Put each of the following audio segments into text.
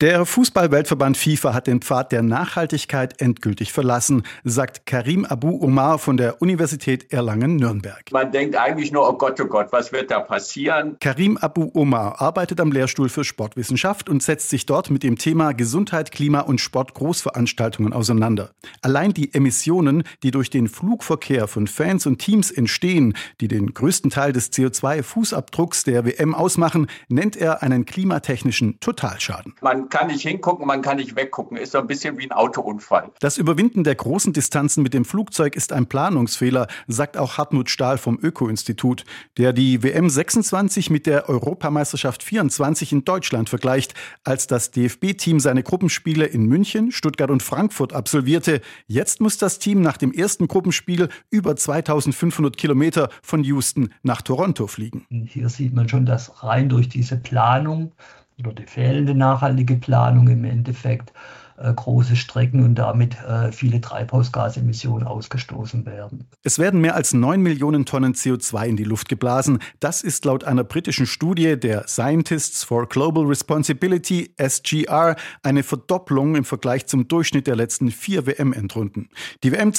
Der Fußball-Weltverband FIFA hat den Pfad der Nachhaltigkeit endgültig verlassen, sagt Karim Abu Omar von der Universität Erlangen-Nürnberg. Man denkt eigentlich nur, oh Gott, was wird da passieren? Karim Abu Omar arbeitet am Lehrstuhl für Sportwissenschaft und setzt sich dort mit dem Thema Gesundheit, Klima und Sportgroßveranstaltungen auseinander. Allein die Emissionen, die durch den Flugverkehr von Fans und Teams entstehen, die den größten Teil des CO2-Fußabdrucks der WM ausmachen, nennt er einen klimatechnischen Totalschaden. Man kann nicht hingucken, man kann nicht weggucken. Ist so ein bisschen wie ein Autounfall. Das Überwinden der großen Distanzen mit dem Flugzeug ist ein Planungsfehler, sagt auch Hartmut Stahl vom Öko-Institut, der die WM 26 mit der Europameisterschaft 24 in Deutschland vergleicht, als das DFB-Team seine Gruppenspiele in München, Stuttgart und Frankfurt absolvierte. Jetzt muss das Team nach dem ersten Gruppenspiel über 2500 Kilometer von Houston nach Toronto fliegen. Hier sieht man schon, dass rein durch diese Planung oder die fehlende nachhaltige Planung im Endeffekt große Strecken und damit viele Treibhausgasemissionen ausgestoßen werden. Es werden mehr als 9 Millionen Tonnen CO2 in die Luft geblasen. Das ist laut einer britischen Studie der Scientists for Global Responsibility, SGR, eine Verdopplung im Vergleich zum Durchschnitt der letzten 4 WM-Endrunden. Die WM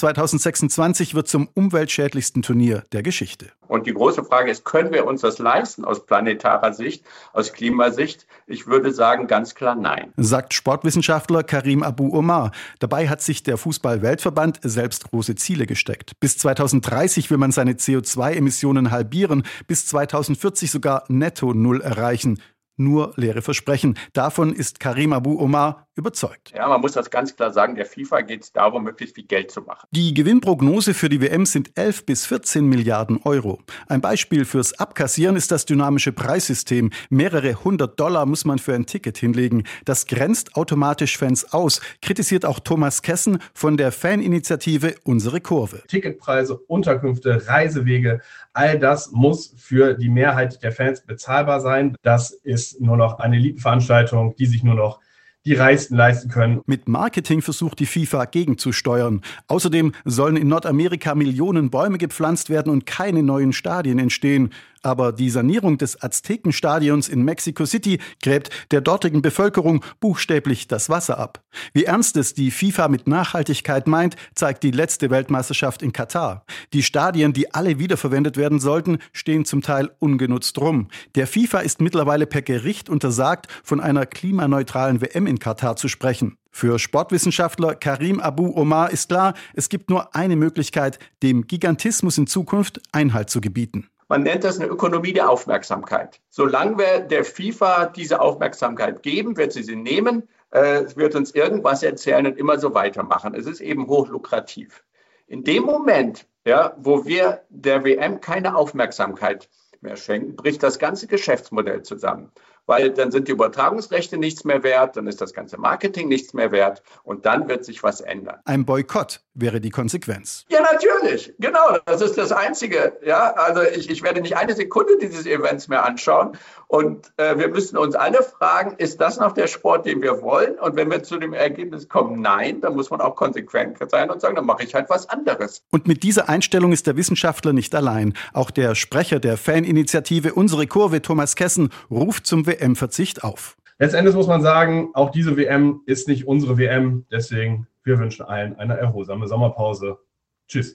2026 wird zum umweltschädlichsten Turnier der Geschichte. Und die große Frage ist, können wir uns das leisten aus planetarer Sicht, aus Klimasicht? Ich würde sagen, ganz klar nein. Sagt Sportwissenschaftler Karim Abu Omar. Dabei hat sich der Fußball-Weltverband selbst große Ziele gesteckt. Bis 2030 will man seine CO2-Emissionen halbieren, bis 2040 sogar netto null erreichen. Nur leere Versprechen. Davon ist Karim Abu Omar überzeugt. Ja, man muss das ganz klar sagen, der FIFA geht es darum, möglichst viel Geld zu machen. Die Gewinnprognose für die WM sind 11 bis 14 Milliarden Euro. Ein Beispiel fürs Abkassieren ist das dynamische Preissystem. Mehrere $100 muss man für ein Ticket hinlegen. Das grenzt automatisch Fans aus, kritisiert auch Thomas Kessen von der Faninitiative Unsere Kurve. Ticketpreise, Unterkünfte, Reisewege, all das muss für die Mehrheit der Fans bezahlbar sein. Das ist nur noch eine Elitenveranstaltung, die sich nur noch die Reichsten leisten können. Mit Marketing versucht die FIFA gegenzusteuern. Außerdem sollen in Nordamerika Millionen Bäume gepflanzt werden und keine neuen Stadien entstehen. Aber die Sanierung des Aztekenstadions in Mexico City gräbt der dortigen Bevölkerung buchstäblich das Wasser ab. Wie ernst es die FIFA mit Nachhaltigkeit meint, zeigt die letzte Weltmeisterschaft in Katar. Die Stadien, die alle wiederverwendet werden sollten, stehen zum Teil ungenutzt rum. Der FIFA ist mittlerweile per Gericht untersagt, von einer klimaneutralen WM in Katar zu sprechen. Für Sportwissenschaftler Karim Abu Omar ist klar, es gibt nur eine Möglichkeit, dem Gigantismus in Zukunft Einhalt zu gebieten. Man nennt das eine Ökonomie der Aufmerksamkeit. Solange wir der FIFA diese Aufmerksamkeit geben, wird sie nehmen, wird uns irgendwas erzählen und immer so weitermachen. Es ist eben hochlukrativ. In dem Moment, ja, wo wir der WM keine Aufmerksamkeit mehr schenken, bricht das ganze Geschäftsmodell zusammen. Weil dann sind die Übertragungsrechte nichts mehr wert, dann ist das ganze Marketing nichts mehr wert und dann wird sich was ändern. Ein Boykott wäre die Konsequenz. Ja, natürlich. Genau, das ist das Einzige. Ja, also ich werde nicht eine Sekunde dieses Events mehr anschauen und wir müssen uns alle fragen, ist das noch der Sport, den wir wollen? Und wenn wir zu dem Ergebnis kommen, nein, dann muss man auch konsequent sein und sagen, dann mache ich halt was anderes. Und mit dieser Einstellung ist der Wissenschaftler nicht allein. Auch der Sprecher der Faninitiative Unsere Kurve, Thomas Kessen, ruft zum WM-Verzicht auf. Letztendlich muss man sagen, auch diese WM ist nicht unsere WM. Deswegen, wir wünschen allen eine erholsame Sommerpause. Tschüss.